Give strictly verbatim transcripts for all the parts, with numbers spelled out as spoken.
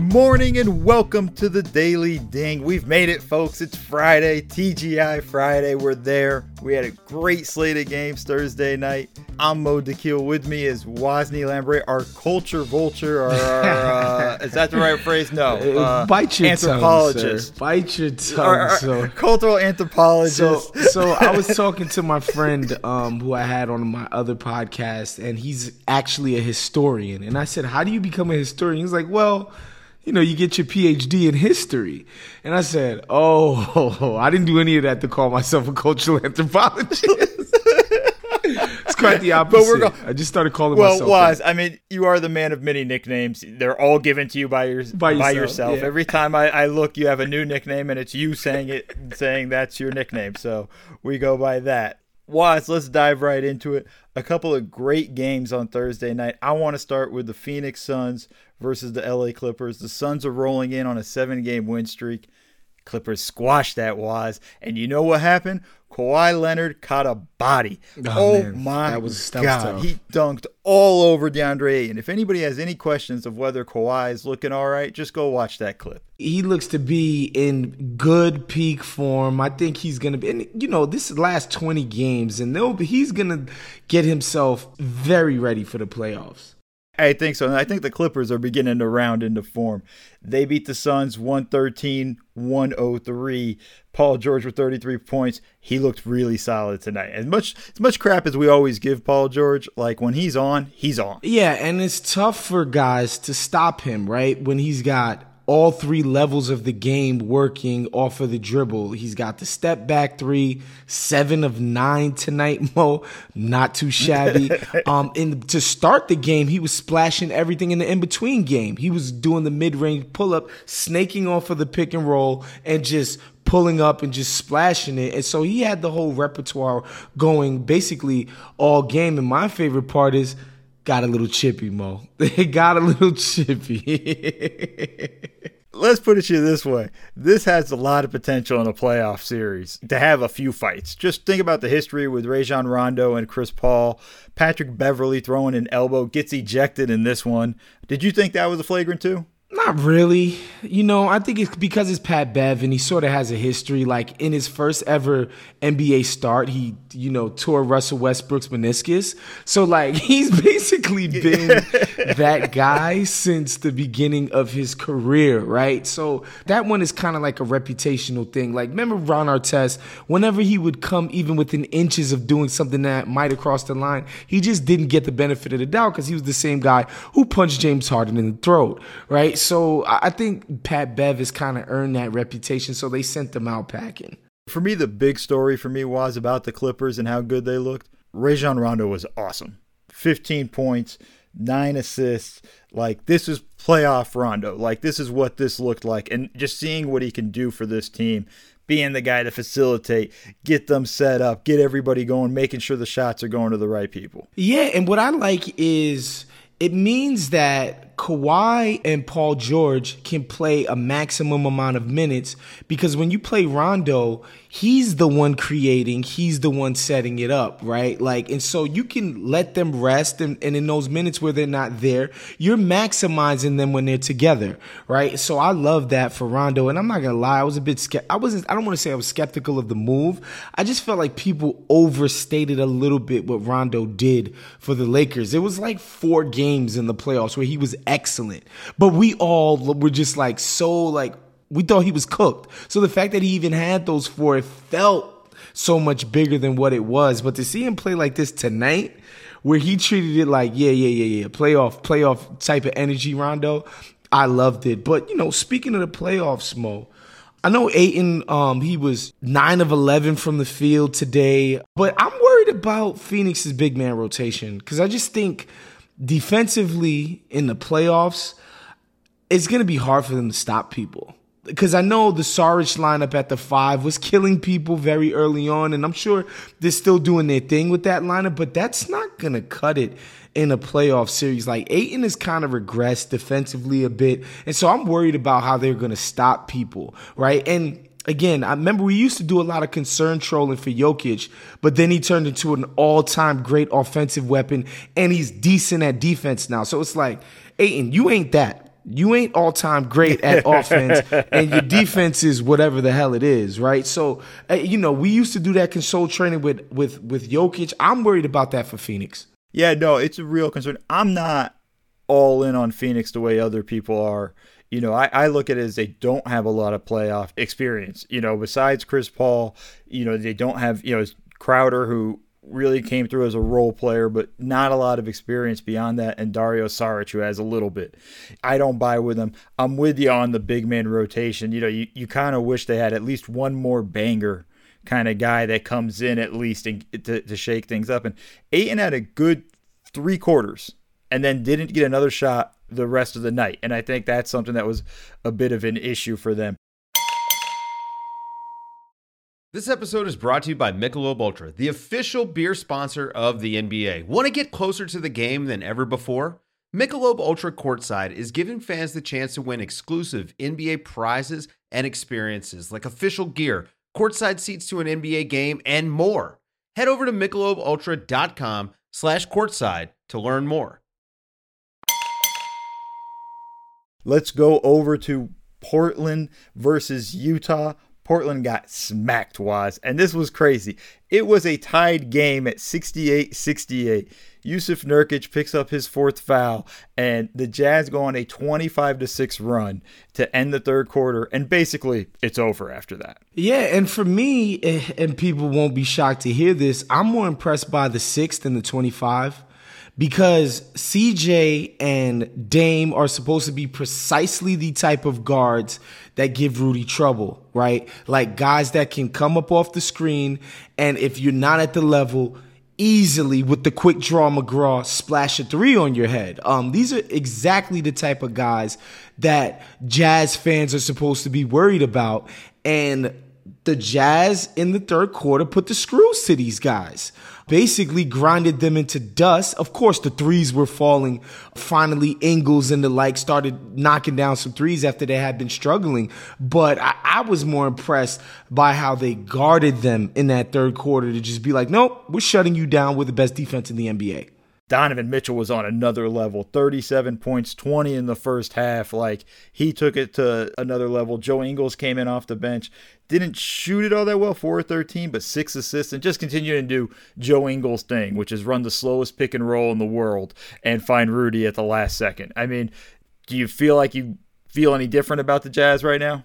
morning and welcome to the Daily Ding. We've made it, folks. It's Friday, T G I Friday. We're there. We had a great slate of games Thursday night. I'm Mo Dakhil. With me is Wosny Lambre, our culture vulture. Our, our uh, is that the right phrase? No. Uh, Bite your anthropologist. tongue, sir. Bite your tongue, our, our so. Cultural anthropologist. So, so I was talking to my friend um, who I had on my other podcast, and he's actually a historian. And I said, how do you become a historian? He's like, well, you know, you get your P H D in history. And I said, oh, I didn't do any of that to call myself a cultural anthropologist. It's quite the opposite. But we're go- I just started calling well, myself Woz, that. I mean, you are the man of many nicknames. They're all given to you by, your, by yourself. By yourself. Yeah. Every time I, I look, you have a new nickname, and it's you saying it, saying that's your nickname. So we go by that. Woz, let's dive right into it. A couple of great games on Thursday night. I want to start with the Phoenix Suns versus the L A Clippers. The Suns are rolling in on a seven-game win streak. Clippers squashed that, Woz. And you know what happened? Kawhi Leonard caught a body. Oh, oh man. my that was, that God. Was he dunked all over DeAndre Ayton. If anybody has any questions of whether Kawhi is looking all right, just go watch that clip. He looks to be in good peak form. I think he's going to be, and you know, this last twenty games, and they'll, he's going to get himself very ready for the playoffs. I think so. And I think the Clippers are beginning to round into form. They beat the Suns one thirteen to one oh three. Paul George with thirty-three points. He looked really solid tonight. As much as much crap as we always give Paul George, like when he's on, he's on. Yeah, and it's tough for guys to stop him, right? When he's got all three levels of the game working off of the dribble. He's got the step back three, seven of nine tonight, Mo. Not too shabby. um, and to start the game, he was splashing everything in the in-between game. He was doing the mid-range pull-up, snaking off of the pick and roll, and just pulling up and just splashing it. And so he had the whole repertoire going basically all game. And my favorite part is got a little chippy, Mo. They got a little chippy. Let's put it to you this way. This has a lot of potential in a playoff series to have a few fights. Just think about the history with Rajon Rondo and Chris Paul. Patrick Beverley throwing an elbow, gets ejected in this one. Did you think that was a flagrant two? Not really. You know, I think it's because it's Pat Bev and he sort of has a history. Like in his first ever N B A start, he, you know, tore Russell Westbrook's meniscus. So like he's basically been that guy since the beginning of his career, right? So that one is kind of like a reputational thing. Like remember Ron Artest, whenever he would come even within inches of doing something that might have crossed the line, he just didn't get the benefit of the doubt because he was the same guy who punched James Harden in the throat, right? So I think Pat Bev has kind of earned that reputation, so they sent them out packing. For me, the big story for me was about the Clippers and how good they looked. Rajon Rondo was awesome. fifteen points, nine assists. Like, this is playoff Rondo. Like, this is what this looked like. And just seeing what he can do for this team, being the guy to facilitate, get them set up, get everybody going, making sure the shots are going to the right people. Yeah, and what I like is it means that Kawhi and Paul George can play a maximum amount of minutes because when you play Rondo, he's the one creating, he's the one setting it up, right? Like, and so you can let them rest, and, and in those minutes where they're not there, you're maximizing them when they're together, right? So I love that for Rondo, and I'm not gonna lie, I was a bit skept- I wasn't. I don't want to say I was skeptical of the move. I just felt like people overstated a little bit what Rondo did for the Lakers. It was like four games in the playoffs where he was excellent, but we all were just like so like we thought he was cooked. So the fact that he even had those four, it felt so much bigger than what it was. But to see him play like this tonight, where he treated it like yeah yeah yeah yeah playoff playoff type of energy, Rondo, I loved it. But you know, speaking of the playoffs, Mo, I know Ayton, um, he was nine of eleven from the field today, but I'm worried about Phoenix's big man rotation because I just think defensively in the playoffs, it's going to be hard for them to stop people. Because I know the Saric lineup at the five was killing people very early on, and I'm sure they're still doing their thing with that lineup, but that's not going to cut it in a playoff series. Like, Ayton has kind of regressed defensively a bit, and so I'm worried about how they're going to stop people, right? And again, I remember we used to do a lot of concern trolling for Jokic, but then he turned into an all-time great offensive weapon, and he's decent at defense now. So it's like, Ayton, you ain't that. You ain't all-time great at offense, and your defense is whatever the hell it is, right? So, uh, you know, we used to do that console training with, with, with Jokic. I'm worried about that for Phoenix. Yeah, no, it's a real concern. I'm not all in on Phoenix the way other people are. You know, I, I look at it as they don't have a lot of playoff experience. You know, besides Chris Paul, you know, they don't have, you know, Crowder, who really came through as a role player, but not a lot of experience beyond that, and Dario Saric, who has a little bit. I don't buy with them. I'm with you on the big man rotation. You know, you, you kind of wish they had at least one more banger kind of guy that comes in at least and to, to shake things up. And Ayton had a good three quarters and then didn't get another shot the rest of the night. And I think that's something that was a bit of an issue for them. This episode is brought to you by Michelob Ultra, the official beer sponsor of the N B A. Want to get closer to the game than ever before? Michelob Ultra Courtside is giving fans the chance to win exclusive N B A prizes and experiences like official gear, courtside seats to an N B A game, and more. Head over to michelobultra.com slash courtside to learn more. Let's go over to Portland versus Utah. Portland got smacked, Waz, and this was crazy. It was a tied game at sixty-eight sixty-eight. Yusuf Nurkic picks up his fourth foul, and the Jazz go on a twenty-five to six run to end the third quarter, and basically it's over after that. Yeah, and for me, and people won't be shocked to hear this, I'm more impressed by the six than the twenty-five. Because C J and Dame are supposed to be precisely the type of guards that give Rudy trouble, right? Like guys that can come up off the screen, and if you're not at the level, easily with the quick draw McGraw splash a three on your head. Um, these are exactly the type of guys that Jazz fans are supposed to be worried about. And the Jazz in the third quarter put the screws to these guys. Basically grinded them into dust. Of course, the threes were falling. Finally, Ingles and the like started knocking down some threes after they had been struggling. But I, I was more impressed by how they guarded them in that third quarter to just be like, nope, we're shutting you down. We're the best defense in the N B A. Donovan Mitchell was on another level. thirty-seven points, twenty in the first half. Like, he took it to another level. Joe Ingles came in off the bench. Didn't shoot it all that well, four of thirteen, but six assists, and just continuing to do Joe Ingles' thing, which is run the slowest pick and roll in the world and find Rudy at the last second. I mean, do you feel like you feel any different about the Jazz right now?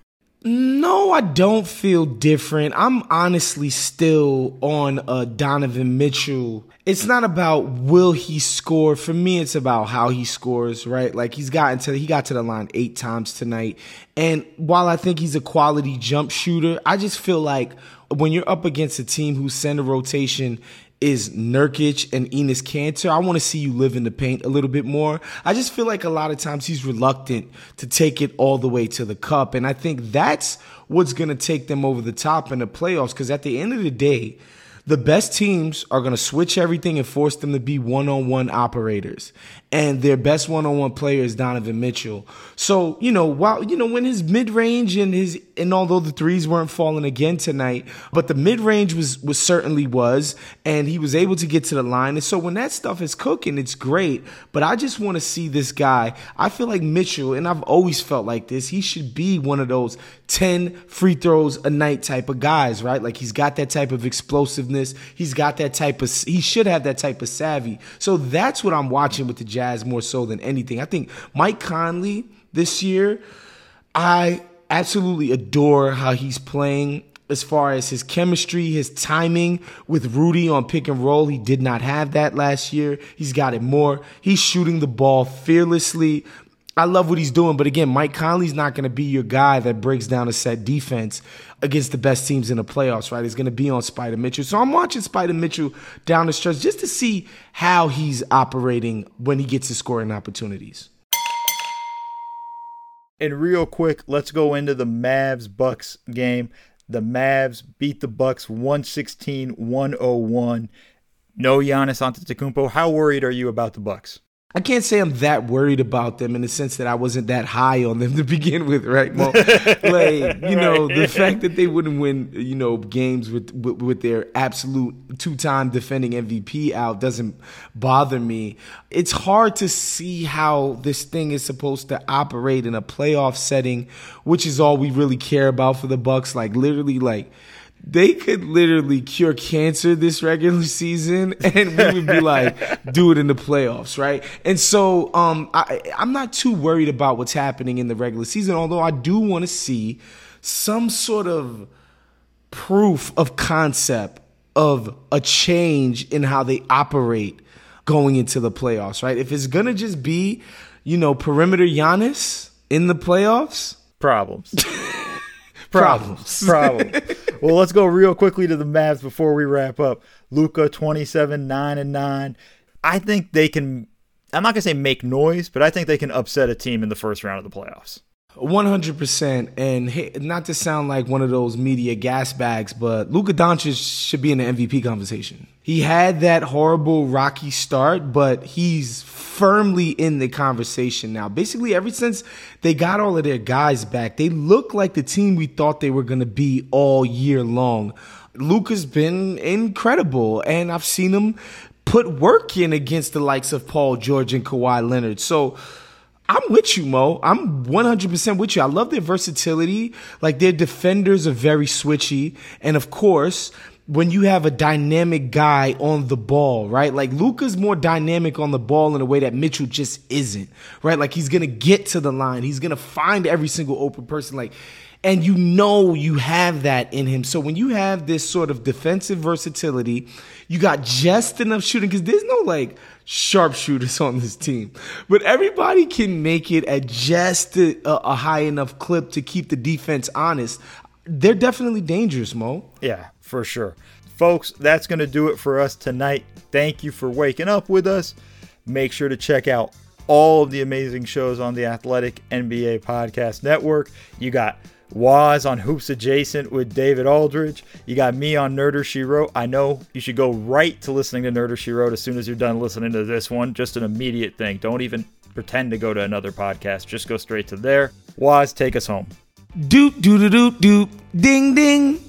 No, I don't feel different. I'm honestly still on uh, Donovan Mitchell. It's not about will he score. For me, it's about how he scores, right? Like he's gotten to he got to the line eight times tonight. And while I think he's a quality jump shooter, I just feel like when you're up against a team whose center rotation is Nurkic and Enes Kanter, I want to see you live in the paint a little bit more. I just feel like a lot of times he's reluctant to take it all the way to the cup. And I think that's what's going to take them over the top in the playoffs, because at the end of the day, the best teams are going to switch everything and force them to be one-on-one operators. And their best one-on-one player is Donovan Mitchell. So, you know, while, you know, when his mid-range and his, and although the threes weren't falling again tonight, but the mid-range was, was certainly was, and he was able to get to the line. And so when that stuff is cooking, it's great. But I just want to see this guy. I feel like Mitchell, and I've always felt like this, he should be one of those ten free throws a night type of guys, right? Like he's got that type of explosiveness. He's got that type of, he should have that type of savvy. So that's what I'm watching with the Jazz more so than anything. I think Mike Conley this year, I absolutely adore how he's playing as far as his chemistry, his timing with Rudy on pick and roll. He did not have that last year. He's got it more. He's shooting the ball fearlessly. I love what he's doing, but again, Mike Conley's not going to be your guy that breaks down a set defense against the best teams in the playoffs, right? He's going to be on Spider Mitchell. So I'm watching Spider Mitchell down the stretch just to see how he's operating when he gets his scoring opportunities. And real quick, let's go into the Mavs-Bucks game. The Mavs beat the Bucks one sixteen to one oh one. No Giannis Antetokounmpo. How worried are you about the Bucks? I can't say I'm that worried about them in the sense that I wasn't that high on them to begin with, right, Mo? Like, you know, the fact that they wouldn't win, you know, games with, with with their absolute two-time defending M V P out doesn't bother me. It's hard to see how this thing is supposed to operate in a playoff setting, which is all we really care about for the Bucks. Like, literally, like, they could literally cure cancer this regular season, and we would be like, do it in the playoffs, right? And so um, I, I'm not too worried about what's happening in the regular season, although I do want to see some sort of proof of concept of a change in how they operate going into the playoffs, right? If it's going to just be, you know, perimeter Giannis in the playoffs. Problems. Problems. Problems. Well, let's go real quickly to the Mavs before we wrap up. Luka, twenty-seven, nine, and nine. I think they can, I'm not going to say make noise, but I think they can upset a team in the first round of the playoffs. one hundred percent. And hey, not to sound like one of those media gas bags, but Luka Doncic should be in the M V P conversation. He had that horrible rocky start, but he's firmly in the conversation now. Basically, ever since they got all of their guys back, they look like the team we thought they were going to be all year long. Luka's been incredible, and I've seen him put work in against the likes of Paul George and Kawhi Leonard. So I'm with you, Mo. I'm one hundred percent with you. I love their versatility. Like, their defenders are very switchy. And, of course, when you have a dynamic guy on the ball, right? Like, Luka's more dynamic on the ball in a way that Mitchell just isn't, right? Like, he's going to get to the line. He's going to find every single open person. Like, and you know you have that in him. So when you have this sort of defensive versatility, you got just enough shooting, because there's no, like, sharpshooters on this team. But everybody can make it at just a, a high enough clip to keep the defense honest. They're definitely dangerous, Mo. Yeah, for sure. Folks, that's going to do it for us tonight. Thank you for waking up with us. Make sure to check out all of the amazing shows on the Athletic N B A Podcast Network. You got Waz on Hoops Adjacent with David Aldridge. You got me on Nerder She Wrote. I know you should go right to listening to Nerder She Wrote as soon as you're done listening to this one. Just an immediate thing. Don't even pretend to go to another podcast. Just go straight to there. Waz, take us home. Doot, doot, doot, doot, ding, ding.